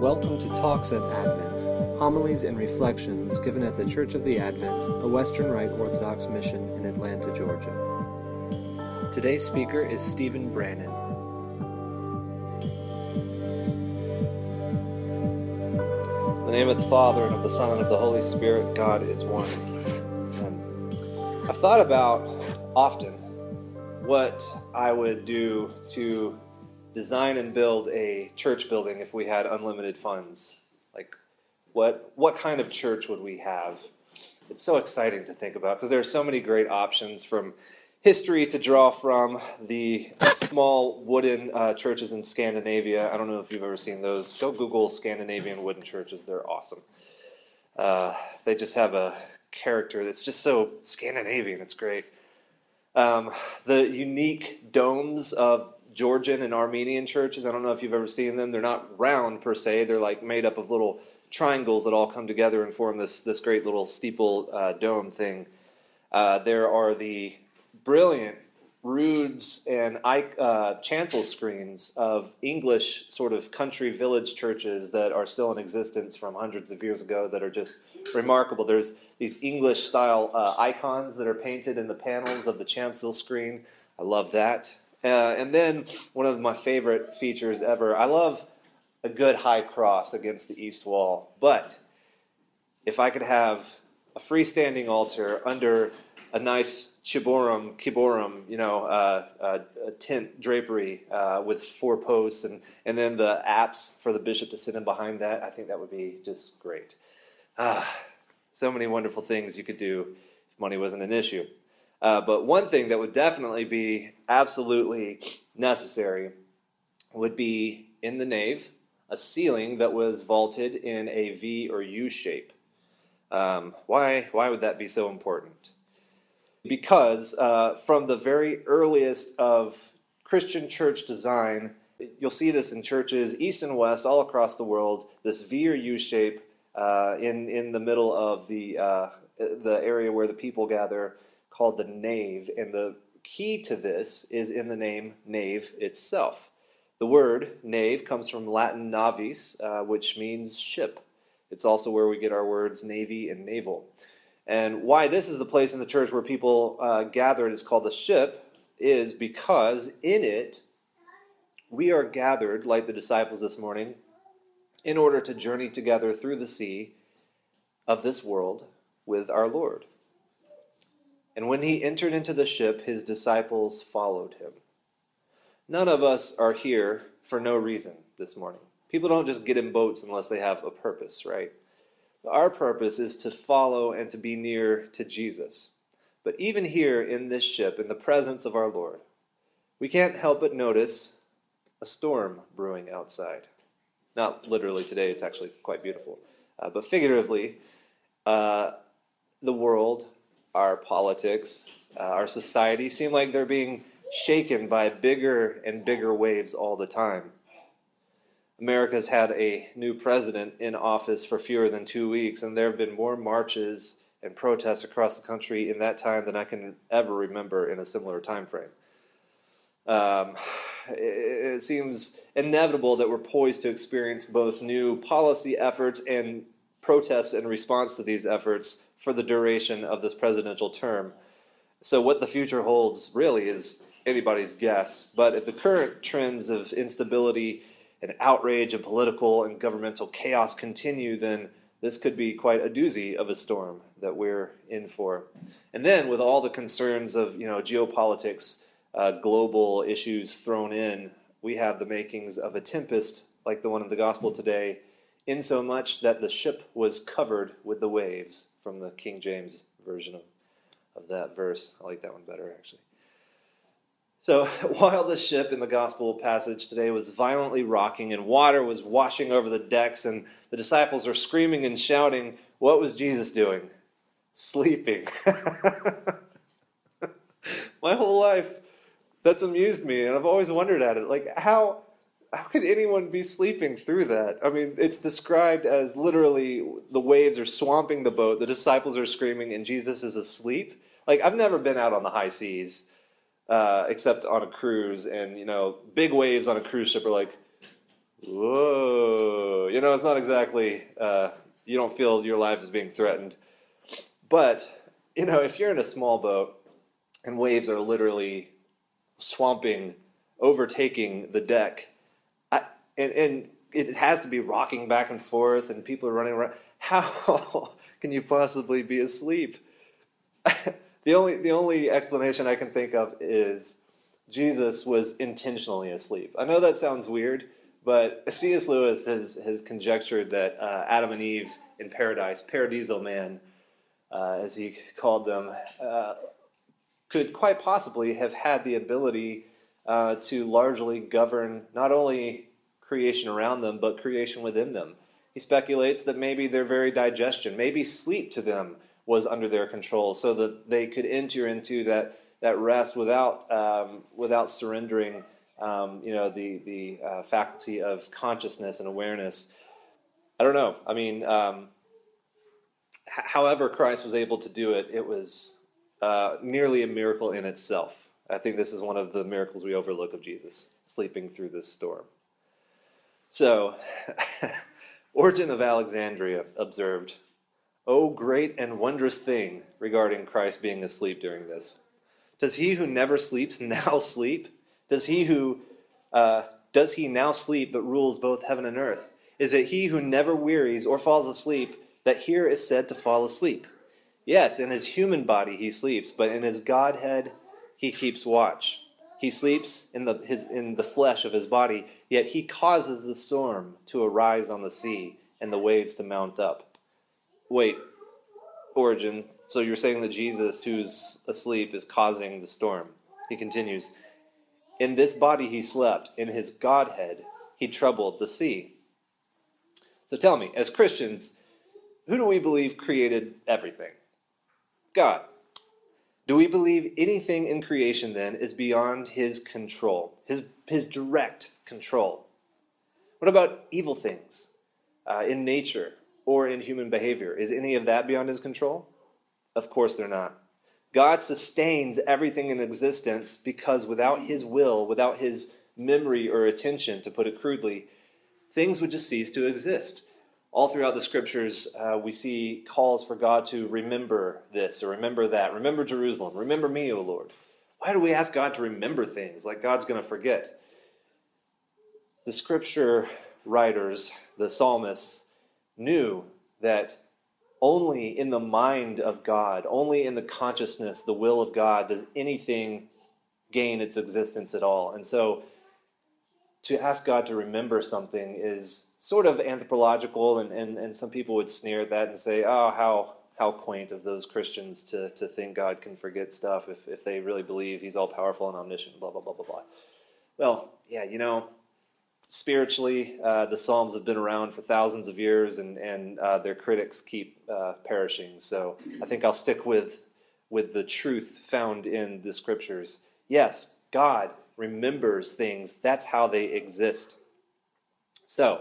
Welcome to Talks at Advent, homilies and reflections given at the Church of the Advent, a Western Rite Orthodox mission in Atlanta, Georgia. Today's speaker is Stephen Brannan. In the name of the Father, and of the Son, and of the Holy Spirit, God is one. I've thought about often what I would do to design and build a church building if we had unlimited funds. Like, what kind of church would we have? It's so exciting to think about because there are so many great options from history to draw from. The small wooden churches in Scandinavia. I don't know if you've ever seen those. Go Google Scandinavian wooden churches. They're awesome. They just have a character that's just so Scandinavian. It's great. The unique domes of Georgian and Armenian churches. I don't know if you've ever seen them. They're not round per se. They're like made up of little triangles that all come together and form this great little steeple dome thing. There are the brilliant roofs and chancel screens of English sort of country village churches that are still in existence from hundreds of years ago that are just remarkable. There's these English style icons that are painted in the panels of the chancel screen. I love that. And then one of my favorite features ever, I love a good high cross against the east wall. But if I could have a freestanding altar under a nice kiborum, a tent drapery with 4 posts, and then the apse for the bishop to sit in behind that, I think that would be just great. So many wonderful things you could do if money wasn't an issue. But one thing that would definitely be absolutely necessary would be in the nave a ceiling that was vaulted in a V or U shape. Why would that be so important? Because from the very earliest of Christian church design, you'll see this in churches east and west all across the world, this V or U shape in the middle of the area where the people gather, called the nave, and the key to this is in the name nave itself. The word nave comes from Latin navis, which means ship. It's also where we get our words navy and naval. And why this is the place in the church where people gather, it's called the ship, is because in it we are gathered, like the disciples this morning, in order to journey together through the sea of this world with our Lord. And when he entered into the ship, his disciples followed him. None of us are here for no reason this morning. People don't just get in boats unless they have a purpose, right? Our purpose is to follow and to be near to Jesus. But even here in this ship, in the presence of our Lord, we can't help but notice a storm brewing outside. Not literally today, it's actually quite beautiful. But figuratively, the world, our politics, our society seem like they're being shaken by bigger and bigger waves all the time. America's had a new president in office for fewer than 2 weeks, and there have been more marches and protests across the country in that time than I can ever remember in a similar time frame. It seems inevitable that we're poised to experience both new policy efforts and protests in response to these efforts for the duration of this presidential term. So what the future holds really is anybody's guess. But if the current trends of instability and outrage and political and governmental chaos continue, then this could be quite a doozy of a storm that we're in for. And then with all the concerns of geopolitics, global issues thrown in, we have the makings of a tempest like the one in the gospel today, insomuch that the ship was covered with the waves, from the King James version of that verse. I like that one better, actually. So while the ship in the gospel passage today was violently rocking and water was washing over the decks and the disciples are screaming and shouting, what was Jesus doing? Sleeping. My whole life, that's amused me, and I've always wondered at it. Like, how could anyone be sleeping through that? I mean, it's described as literally the waves are swamping the boat, the disciples are screaming, and Jesus is asleep. Like, I've never been out on the high seas, except on a cruise, and, big waves on a cruise ship are like, Whoa. It's not exactly, you don't feel your life is being threatened. But, if you're in a small boat and waves are literally swamping, overtaking the deck, and it has to be rocking back and forth and people are running around, how can you possibly be asleep? The only explanation I can think of is Jesus was intentionally asleep. I know that sounds weird, but C.S. Lewis has conjectured that Adam and Eve in paradise, Paradiso Man, as he called them, could quite possibly have had the ability to largely govern not only creation around them, but creation within them. He speculates that maybe their very digestion, maybe sleep to them was under their control, so that they could enter into that rest without surrendering, the faculty of consciousness and awareness. I don't know. I mean, however Christ was able to do it, it was nearly a miracle in itself. I think this is one of the miracles we overlook of Jesus, sleeping through this storm. So, Origen of Alexandria observed, "O great and wondrous thing regarding Christ being asleep during this. Does he who never sleeps now sleep? Does he now sleep that rules both heaven and earth? Is it he who never wearies or falls asleep that here is said to fall asleep? Yes, in his human body he sleeps, but in his Godhead he keeps watch. He sleeps in the flesh of his body, yet he causes the storm to arise on the sea and the waves to mount up." Wait, Origen, so you're saying that Jesus, who's asleep, is causing the storm? He continues, "In this body he slept, in his Godhead he troubled the sea." So tell me, as Christians, who do we believe created everything? God. Do we believe anything in creation, then, is beyond his control, his direct control? What about evil things in nature or in human behavior? Is any of that beyond his control? Of course they're not. God sustains everything in existence because without his will, without his memory or attention, to put it crudely, things would just cease to exist. All throughout the scriptures, we see calls for God to remember this or remember that. Remember Jerusalem. Remember me, O Lord. Why do we ask God to remember things like God's going to forget? The scripture writers, the psalmists, knew that only in the mind of God, only in the consciousness, the will of God, does anything gain its existence at all. And so to ask God to remember something is sort of anthropological, and some people would sneer at that and say, oh, how quaint of those Christians to think God can forget stuff if they really believe he's all-powerful and omniscient, blah, blah, blah, blah, blah. Well, yeah, spiritually, the Psalms have been around for thousands of years, and their critics keep perishing. So I think I'll stick with the truth found in the Scriptures. Yes, God remembers things. That's how they exist. So,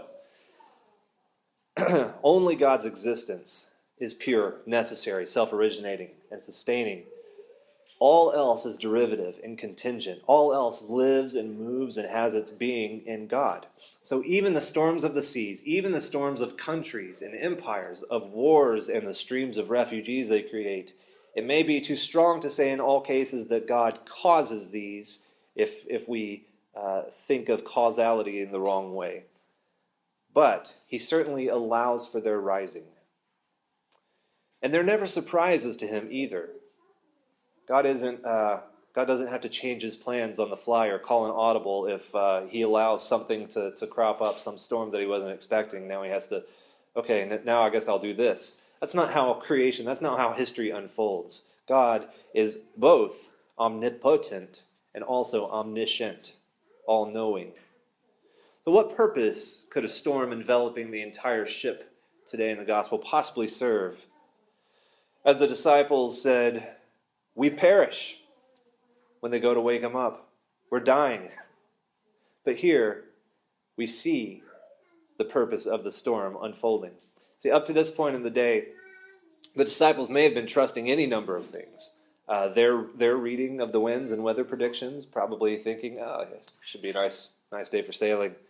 only God's existence is pure, necessary, self-originating, and sustaining. All else is derivative and contingent. All else lives and moves and has its being in God. So even the storms of the seas, even the storms of countries and empires, of wars and the streams of refugees they create, it may be too strong to say in all cases that God causes these if we think of causality in the wrong way. But he certainly allows for their rising. And they're never surprises to him either. God doesn't have to change his plans on the fly or call an audible if he allows something to crop up, some storm that he wasn't expecting. Now he has to, okay, now I guess I'll do this. That's not how that's not how history unfolds. God is both omnipotent and also omniscient, all-knowing. So what purpose could a storm enveloping the entire ship today in the gospel possibly serve? As the disciples said, we perish when they go to wake him up. We're dying. But here we see the purpose of the storm unfolding. See, up to this point in the day, the disciples may have been trusting any number of things. Their reading of the winds and weather predictions, probably thinking, it should be a nice day for sailing.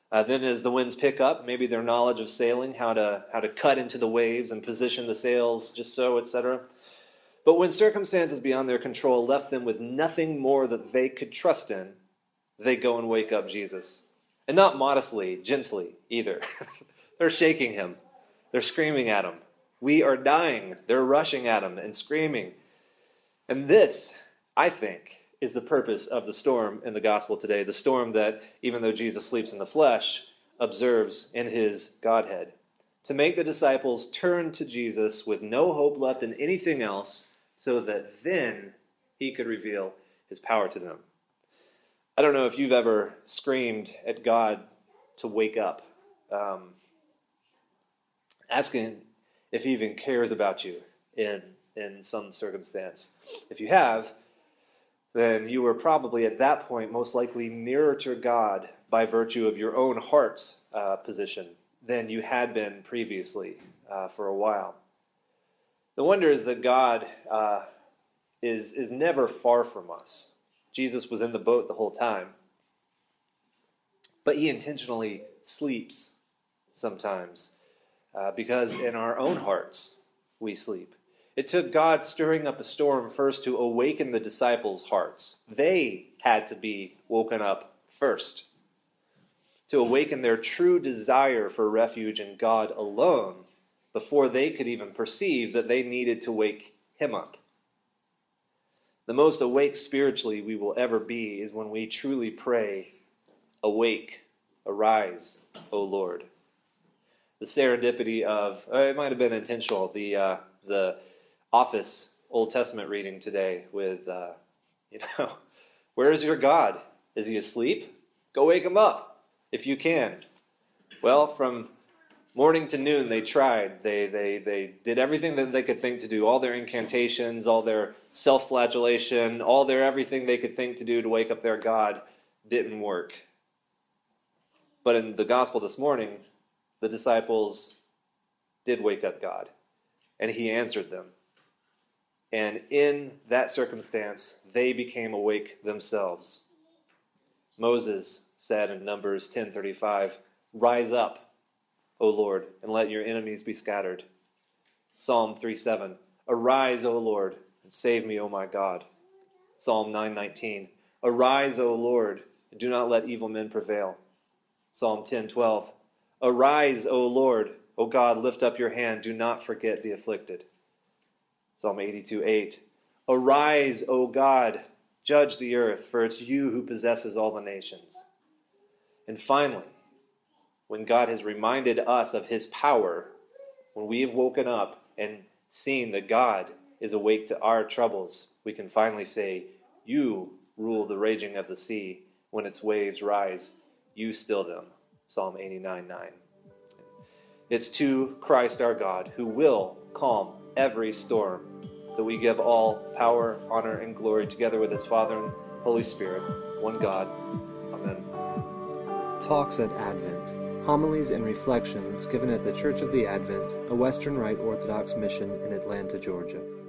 Then as the winds pick up, maybe their knowledge of sailing, how to cut into the waves and position the sails just so, etc. But when circumstances beyond their control left them with nothing more that they could trust in, they go and wake up Jesus. And not modestly, gently either. They're shaking him. They're screaming at him. We are dying. They're rushing at him and screaming. And this, I think, is the purpose of the storm in the gospel today. The storm that, even though Jesus sleeps in the flesh, observes in his Godhead. To make the disciples turn to Jesus with no hope left in anything else, so that then he could reveal his power to them. I don't know if you've ever screamed at God to wake up, asking if he even cares about you in some circumstance. If you have, then you were probably at that point most likely nearer to God by virtue of your own heart's position than you had been previously for a while. The wonder is that God is never far from us. Jesus was in the boat the whole time, but he intentionally sleeps sometimes because in our own hearts we sleep. It took God stirring up a storm first to awaken the disciples' hearts. They had to be woken up first, to awaken their true desire for refuge in God alone before they could even perceive that they needed to wake him up. The most awake spiritually we will ever be is when we truly pray, "Awake, arise, O Lord." The serendipity of, it might have been intentional, the Office Old Testament reading today with, where is your God? Is he asleep? Go wake him up, if you can. Well, from morning to noon they tried. They did everything that they could think to do, all their incantations, all their self-flagellation, all their everything they could think to do to wake up their God didn't work. But in the gospel this morning, the disciples did wake up God, and he answered them. And in that circumstance, they became awake themselves. Moses said in Numbers 10:35, "Rise up, O Lord, and let your enemies be scattered." Psalm 3:7, "Arise, O Lord, and save me, O my God." Psalm 9:19, "Arise, O Lord, and do not let evil men prevail." Psalm 10:12, "Arise, O Lord, O God, lift up your hand, do not forget the afflicted." Psalm 82:8, "Arise, O God, judge the earth, for it's you who possesses all the nations." And finally, when God has reminded us of his power, when we have woken up and seen that God is awake to our troubles, we can finally say, "You rule the raging of the sea. When its waves rise, you still them." Psalm 89:9. It's to Christ our God, who will calm every storm, that we give all power, honor, and glory together with his Father and Holy Spirit, one God. Amen. Talks at Advent. Homilies and reflections given at the Church of the Advent, a Western Rite Orthodox mission in Atlanta, Georgia.